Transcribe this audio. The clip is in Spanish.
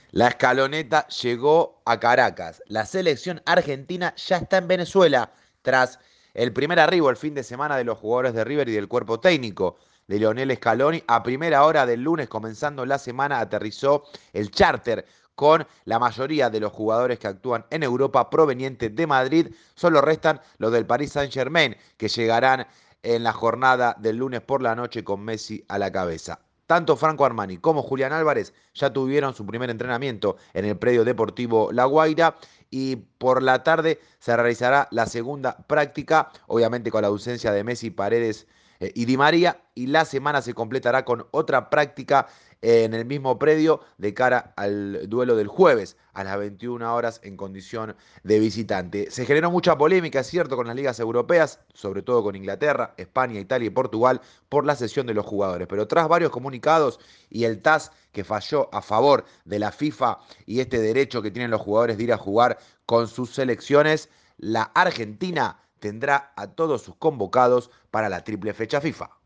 La escaloneta llegó a Caracas. La selección argentina ya está en Venezuela tras el primer arribo el fin de semana de los jugadores de River y del cuerpo técnico de Lionel Scaloni. A primera hora del lunes, comenzando la semana, aterrizó el charter con la mayoría de los jugadores que actúan en Europa provenientes de Madrid. Solo restan los del Paris Saint-Germain, que llegarán en la jornada del lunes por la noche con Messi a la cabeza. Tanto Franco Armani como Julián Álvarez ya tuvieron su primer entrenamiento en el predio deportivo La Guaira y por la tarde se realizará la segunda práctica, obviamente con la ausencia de Messi, Paredes y Di María, y la semana se completará con otra práctica en el mismo predio de cara al duelo del jueves a las 21 horas en condición de visitante. Se generó mucha polémica, es cierto, con las ligas europeas, sobre todo con Inglaterra, España, Italia y Portugal, por la cesión de los jugadores. Pero tras varios comunicados y el TAS que falló a favor de la FIFA y este derecho que tienen los jugadores de ir a jugar con sus selecciones, la Argentina tendrá a todos sus convocados para la triple fecha FIFA.